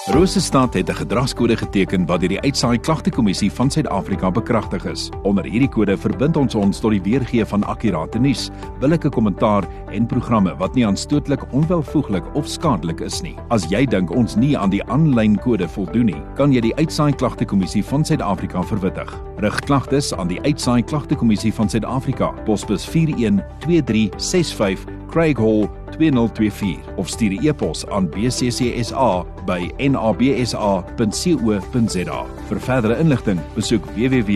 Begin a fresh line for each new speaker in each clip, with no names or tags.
Rosestad het 'n gedragskode geteken wat deur die Uitsaai Klagtekommissie van Suid-Afrika bekragtig is. Onder hierdie kode verbind ons tot die weergee van akkurate nuus, billike kommentaar en programme wat nie aanstootlik, onwelvoeglik of skadelik is nie. As jy dink ons nie aan die aanlyn kode voldoen nie, kan jy die Uitsaai Klagtekommissie van Suid-Afrika verwittig. Rig klagtes aan die Uitsaai Klagtekommissie van Suid-Afrika, posbus 412365 Craig Hall 2024 of stuur 'n e-pos aan bccsa@nabsa.co.za. Vir verdere inligting, besoek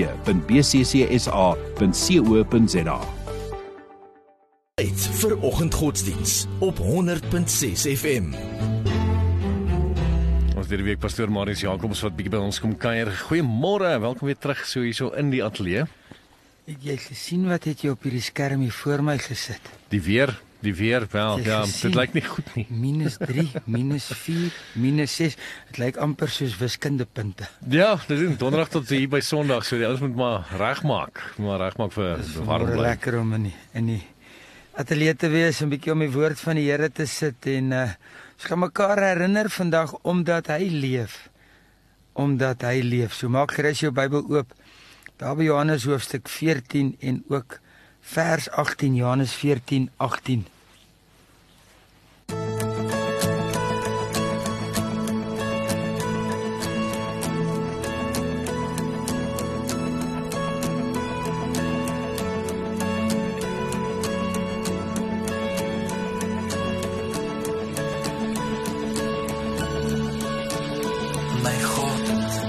www.bccsa.co.za.
Tyd vir oggendgodsdiens op 100.6 FM.
Ons deur die week pastoor Marius Jacobs wat bietjie by ons kom kuier. Goeiemôre, welkom weer terug so hierso in die ateljee.
Het jy gesien wat het jy op hierdie skerm hier voor my gesit?
Die weer, wel, ja, dit lyk nie goed nie.
-3, -4, -6. Dit lyk amper soos wiskundepunte.
Ja, dit is donderdag tot hier by Sondag, so die ouens moet maar regmaak vir warm bly.
Lekker om in die ateljee te wees, 'n bietjie om die woord van die Here te sit en ons gaan mekaar herinner vandag omdat hy leef. So maak gerus jou Bybel oop. Daar by Johannes hoofstuk 14 en ook vers 18, Johannes 14:18.
My God,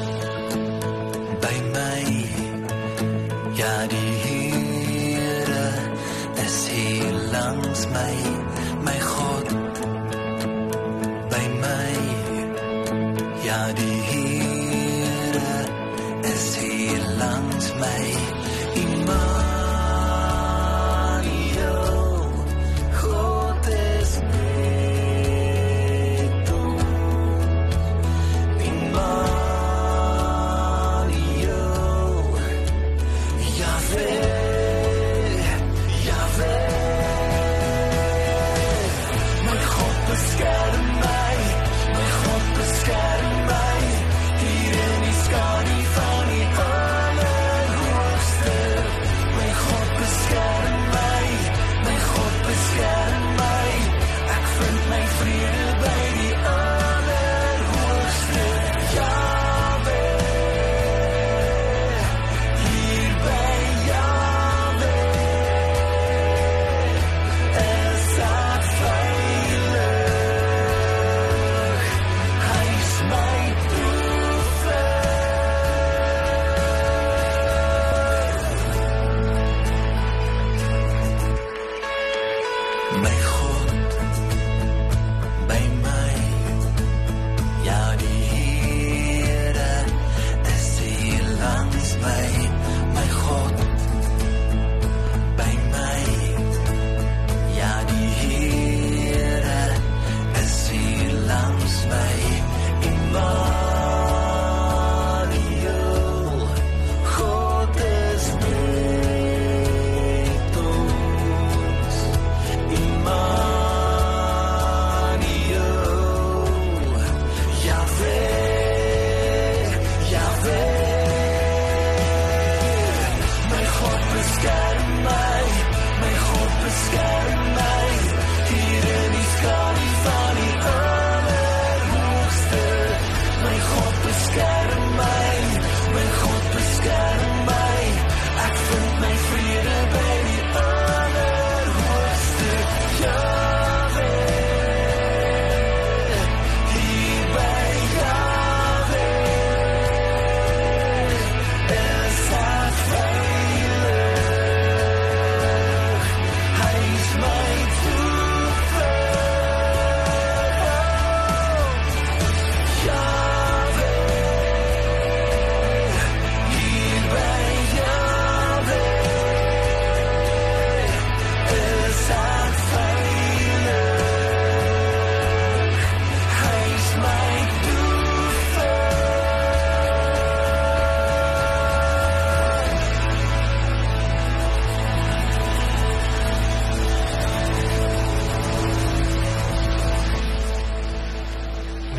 by my, ja die Here is hier langs my, my God, by my, ja die Here is hier langs my, Immanuel, God is met ons, Immanuel, Yahweh, my God beskerm my, hier in die skadu van die Allerhoogste.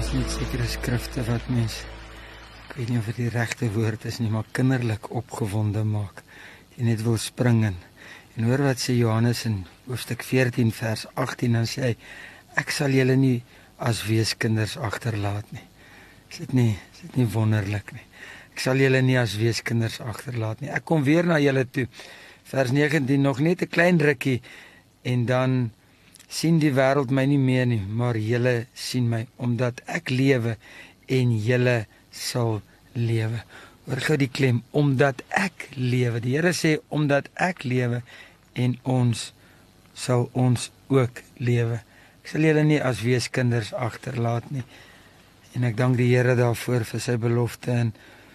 Net sekere skrifte wat mens, ek weet nie of dit die regte woord is nie, maar kinderlik opgewonde maak. Jy net wil spring in. En hoor wat sê Johannes in hoofstuk 14 vers 18, dan sê hy, ek sal julle nie as weeskinders agterlaat nie. Is dit nie wonderlik nie? Ek sal julle nie as weeskinders agterlaat nie. Ek kom weer na julle toe. Vers 19, nog net 'n klein rukkie, en dan sien die wêreld my nie meer nie, maar julle sien my, omdat ek lewe en julle sal lewe. Hoor gou die klem, omdat ek lewe. Die Here sê, omdat ek lewe en ons sal ons ook lewe. Ek sal julle nie as weeskinders agterlaat nie. En ek dank die Here daarvoor vir sy belofte. En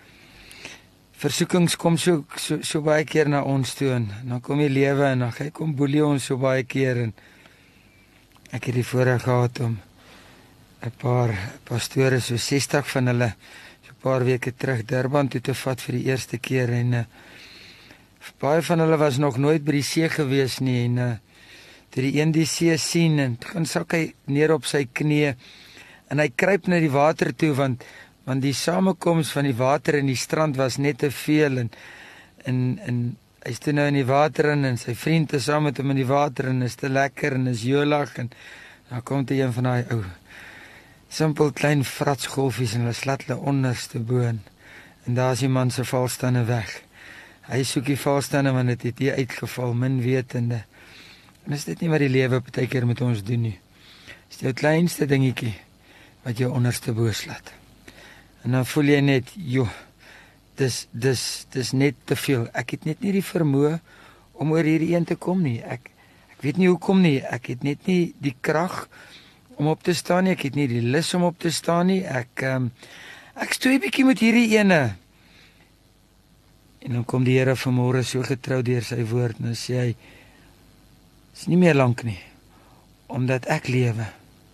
versoekings kom so baie keer na ons toe, en dan kom die lewe en dan hy kom boelie ons so baie keer. En ek het die voorreg gehad om 'n paar pastore, so 60 van hulle, so 'n paar weke terug Durban toe te vat vir die eerste keer. En baie van hulle was nog nooit by die see gewees nie. En toe die een die see sien, en toe gaan sak hy neer op sy knieë, en hy kruip na die water toe, want die samekoms van die water en die strand was net te veel. En hy is toe nou in die water in, en sy vriend is saam met hom in die water, en is te lekker, en is jolig, en dan kom die een van daai ou simpel klein fratsgolfies, en hulle slat hulle onderste boon, en daar is die man se valstande weg. Hy soek die valstande, want dit het hier uitgeval, min wetende. En is dit nie wat die lewe partykeer met ons doen nie? Is jou kleinste dingetjie wat jou onderste bo slat. En dan voel jy net, joh, dis net te veel. Ek het net nie die vermoë om oor hierdie een te kom nie. Ek weet nie hoekom nie. Ek het net nie die krag om op te staan nie. Ek het nie die lus om op te staan nie. Ek stoei bietjie met hierdie ene. En dan kom die Here vanmôre so getrou deur sy woord, en dan sê hy, is nie meer lank nie, omdat ek lewe.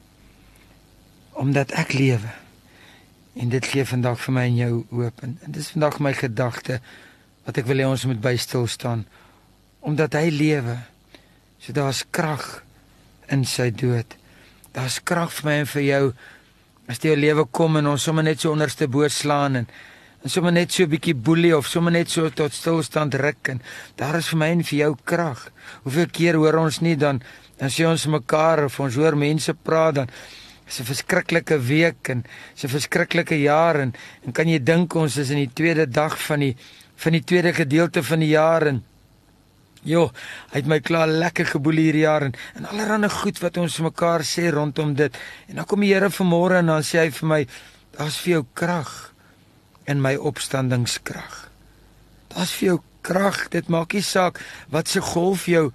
Omdat ek lewe. En dit gee vandag vir my en jou hoop. En dit is vandag my gedagte, wat ek wil hê ons moet by stil staan. Omdat hy lewe, so daar's krag in sy dood. Daar's krag vir my en vir jou, as die lewe kom en ons sommer net so onderste bo slaan, en sommer net so 'n bietjie boelie, of sommer net so tot stilstand ruk, en daar is vir my en vir jou krag. Hoeveel keer hoor ons nie, dan sê ons mekaar, of ons hoor mense praat, dan is 'n verskriklike week, en is 'n verskriklike jaar, en kan jy dink ons is in die tweede dag van die tweede gedeelte van die jaar, en joh, hy het my klaar lekker geboelie hierdie jaar, en allerhande goed wat ons vir mekaar sê rondom dit, en dan kom die Here vanmôre, en dan sê hy vir my, daar's vir jou krag in my opstandingskrag. Daar's vir jou krag, dit maak nie saak wat se golf jou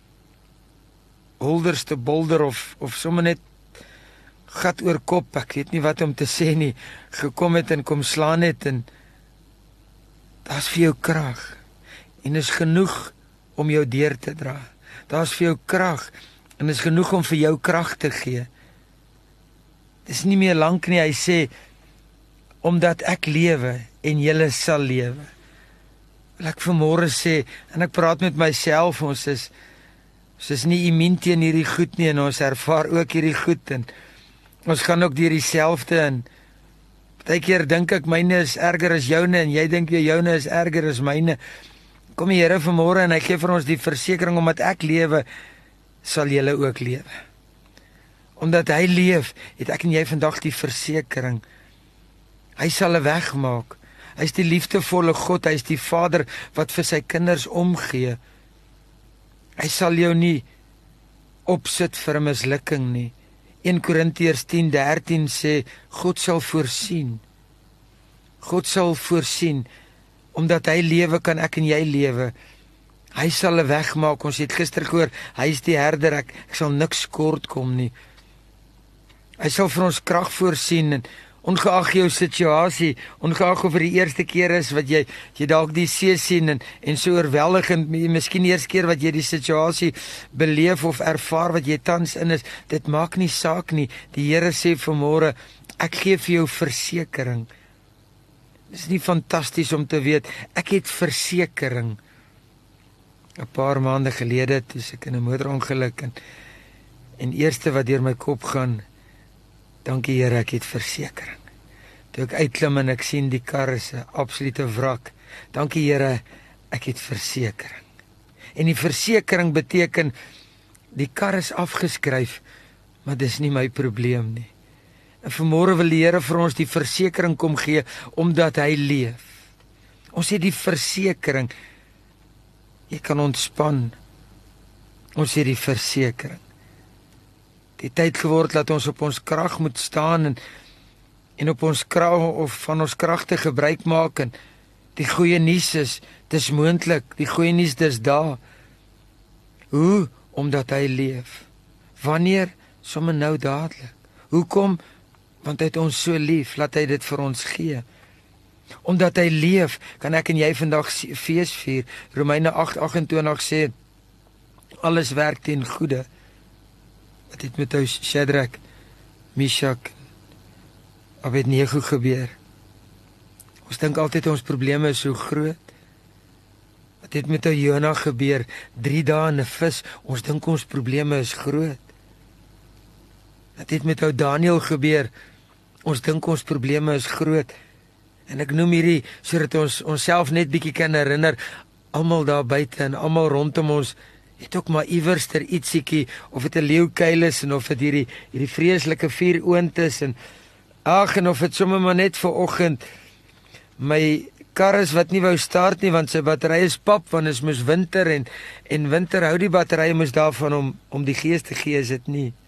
holderste bolder, of sommer net gat oor kop, ek weet nie wat om te sê nie, gekom het en kom slaan het, en daar's vir jou krag, en is genoeg om jou deur te dra. Daar's vir jou krag, en is genoeg om vir jou krag te gee. Dis nie meer lank nie, hy sê, omdat ek lewe en julle sal lewe. Wil ek vanmôre sê, en ek praat met myself, ons is nie immuun teen hierdie goed nie, en ons ervaar ook hierdie goed, en ons gaan ook deur dieselfde, en partykeer dink ek myne is erger as joune, en jy dink joune is erger as myne. Kom die Here vanmôre, en hy gee vir ons die versekering, omdat ek lewe, sal julle ook lewe. Omdat hy leef, het ek en jy vandag die versekering. Hy sal 'n weg maak. Hy is die liefdevolle God, hy is die Vader wat vir sy kinders omgee. Hy sal jou nie opsit vir 'n mislukking nie. 1 Korintiërs 10:13 sê, God sal voorsien. God sal voorsien. Omdat hy lewe, kan ek en jy lewe. Hy sal 'n weg maak. Ons het gister gehoor, hy is die herder, ek sal niks kort kom nie. Hy sal vir ons krag voorsien, en ongeag jou situasie, ongeag of vir die eerste keer is wat jy dalk die see sien, en so oorweldigend, miskien die eerste keer wat jy die situasie beleef of ervaar wat jy tans in is, dit maak nie saak nie. Die Here sê vanmôre, ek gee vir jou versekering. Dit is nie fantasties om te weet, ek het versekering. 'n Paar maande gelede, toe ek in 'n motorongeluk, en eerste wat deur my kop gaan, Dankie Here, ek het versekering. Toe ek uitklim en ek sien die kar is 'n absolute wrak. Dankie Here, ek het versekering. En die versekering beteken die kar is afgeskryf, maar dis nie my probleem nie. En vanmôre wil die Here vir ons die versekering kom gee omdat hy leef. Ons het die versekering. Jy kan ontspan. Ons het die versekering. Die tyd geword dat ons op ons krag moet staan en op ons krag of van ons kragte gebruik maak en die goeie nuus is, dis moontlik, die goeie nuus dis daar. Hoe? Omdat hy leef. Wanneer? Sommer nou dadelik. Hoekom? Want hy het ons so lief, laat hy dit vir ons gee. Omdat hy leef, kan ek en jy vandag fees vier. Romeine 8:28 sê, alles werk ten goeie. Wat het met ou Shadrach, Meshach, Abednego gebeur? Ons dink altyd ons probleme is so groot. Wat het met ou Jona gebeur? 3 dae in 'n vis, ons dink ons probleme is groot. Wat het met ou Daniel gebeur? Ons dink ons probleme is groot. En ek noem hierdie sodat ons onsself net bietjie kan herinner, almal daar buite en almal rondom ons het ook maar iewerster ietsiekie, of dit 'n leeukuil is en of dit hierdie vreeslike vuuroond is en of dit sommer maar net vir oggend my kar is wat nie wou start nie want sy battery is pap want is mos winter en winter hou die batterye mos daarvan om die gees te gee, is dit nie.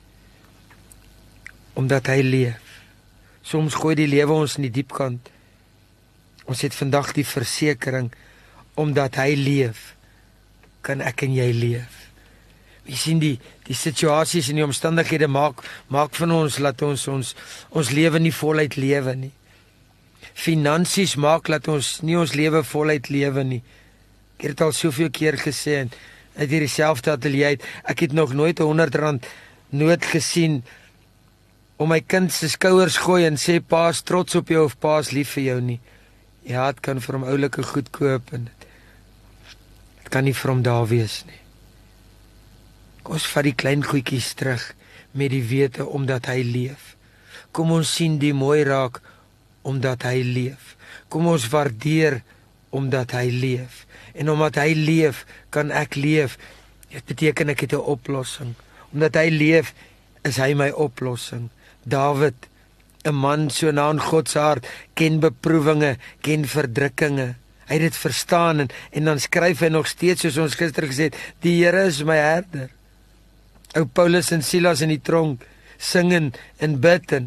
Omdat hy leef. Soms gooi die lewe ons in die diepkant. Ons het vandag die versekering, omdat hy leef, kan ek en jy leef. Jy sien die situasies en die omstandighede maak van ons, laat ons lewe nie voluit lewe nie. Finansies maak dat ons nie ons lewe voluit lewe nie. Ek het dit al soveel keer gesê en uit hierdie selfde ateljee uit, ek het nog nooit R100 nood gesien om my kind se skouers gooi en sê pa's trots op jou of pa's lief vir jou nie. Ja, het kan vir hom oulike goed koop en dit kan nie vir hom daar wees nie. Kom ons vat die klein goedjies terug met die wete omdat hy leef. Kom ons sien die mooi raak omdat hy leef. Kom ons waardeer omdat hy leef. En omdat hy leef, kan ek leef. Dit beteken ek het 'n oplossing. Omdat hy leef, is hy my oplossing. Dawid, 'n man so na in God se hart, ken beproewinge, ken verdrukkinge. Hy het dit verstaan en dan skryf hy nog steeds soos ons gister gesê het, die Here is my herder. Ou Paulus en Silas in die tronk, sing en bid en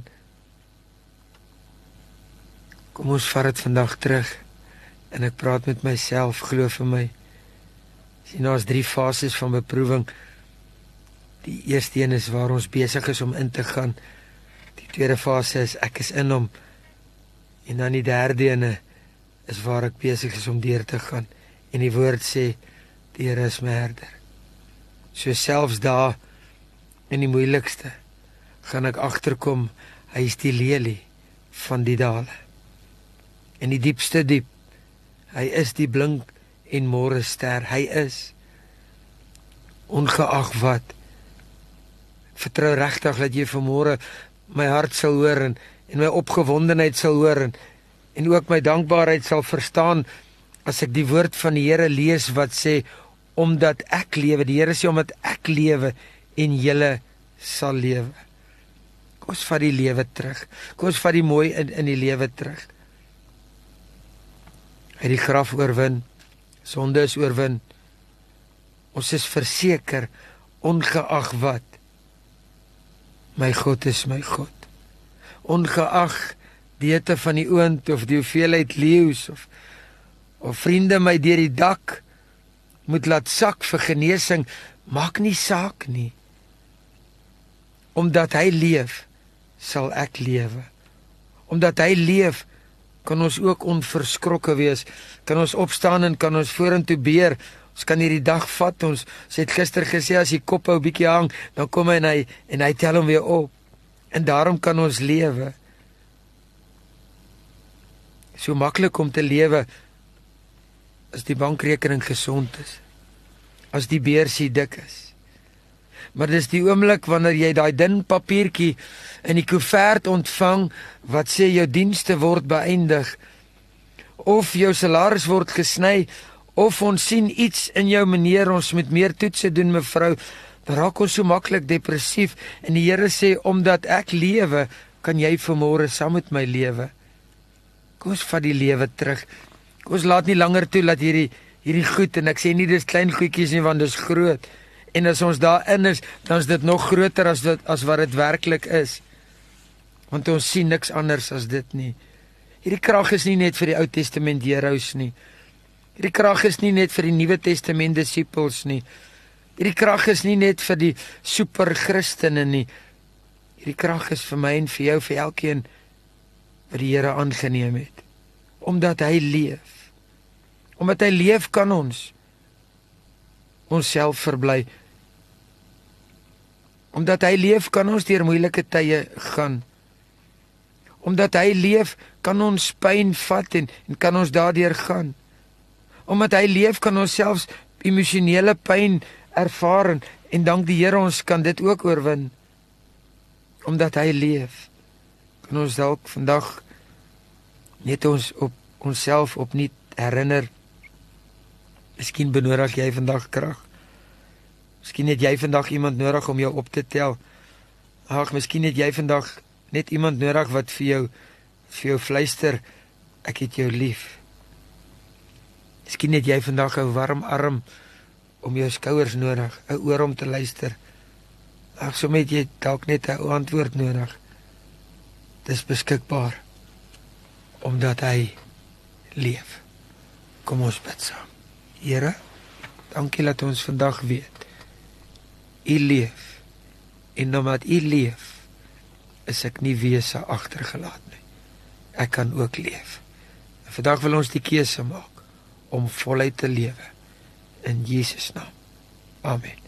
kom ons vat dit vandag terug en ek praat met myself, glo vir my. Sien, daar's 3 fases van beproewing. Die eerste een is waar ons besig is om in te gaan. Die tweede fase is ek is in hom. En dan die derde ene is waar ek besig is om deur te gaan. En die woord sê, die Here is my herder. So selfs daar in die moeilikste gaan ek agterkom, hy is die lelie van die dale. In die diepste diep, hy is die blink en môre ster, hy is ongeag wat. Ek vertrou regtig dat jy vanmôre my hart sal hoor en my opgewondenheid sal hoor en ook my dankbaarheid sal verstaan as ek die woord van die Here lees wat sê, omdat ek lewe, die Here sê, omdat ek lewe en julle sal lewe. Kom ons vat die lewe terug. Kom ons vat die mooi in die lewe terug. Hy het die graf oorwin, sonde is oorwin. Ons is verseker, ongeag wat. My God is my God. Ongeag die hitte van die oond of die hoeveelheid leeu's of vriende my deur die dak moet laat sak vir genesing, maak nie saak nie. Omdat hy leef, sal ek lewe. Omdat hy leef, kan ons ook onverskrokke wees. Kan ons opstaan en kan ons vorentoe beer. Ons kan hierdie dag vat. Ons het gister gesê as die kop ou bietjie hang, dan kom hy en hy tel hom weer op. En daarom kan ons lewe. So maklik om te lewe as die bankrekening gesond is. As die beursie dik is. Maar dis die oomblik wanneer jy daai dun papiertjie in die koevert ontvang wat sê jou dienste word beëindig, of jou salaris word gesny, of ons sien iets in jou meneer, ons moet meer toetse doen mevrou, dan raak ons so maklik depressief, en die Here sê, omdat ek lewe, kan jy vanmôre saam met my lewe. Kom ons vat die lewe terug. Kom ons laat nie langer toe dat hierdie goed, en ek sê nie dis klein goedjies nie, want dis groot. En as ons daarin is, dan is dit nog groter as wat dit werklik is. Want ons sien niks anders as dit nie. Hierdie krag is nie net vir die Ou Testament heroes nie. Hierdie krag is nie net vir die Nuwe Testament disippels nie. Hierdie krag is nie net vir die super Christene nie. Hierdie krag is vir my en vir jou, vir elkeen wat die Here aangeneem het. Omdat hy leef. Omdat hy leef, kan ons onsself verbly. Omdat hy leef, kan ons deur moeilike tye gaan. Omdat hy leef, kan ons pyn vat en kan ons daardeur gaan. Omdat hy leef, kan ons selfs emosionele pyn ervaar en dank die Here ons kan dit ook oorwin. Omdat hy leef, kan ons dalk vandag net ons op onsself opnuut herinner. Miskien benodig jy vandag krag. Miskien het jy vandag iemand nodig om jou op te tel. Ag, miskien het jy vandag net iemand nodig wat vir jou fluister, ek het jou lief. Miskien het jy vandag 'n warm arm om jou skouers nodig, 'n oor om te luister. Ag, soms het jy dalk net 'n antwoord nodig. Dis beskikbaar omdat hy leef. Kom ons bid saam. Here, dankie dat ons vandag weet U leef. En omdat U leef, is ek nie wese agtergelaat nie. Ek kan ook leef. En vandag wil ons die keuse maak om voluit te lewe. In Jesus naam. Amen.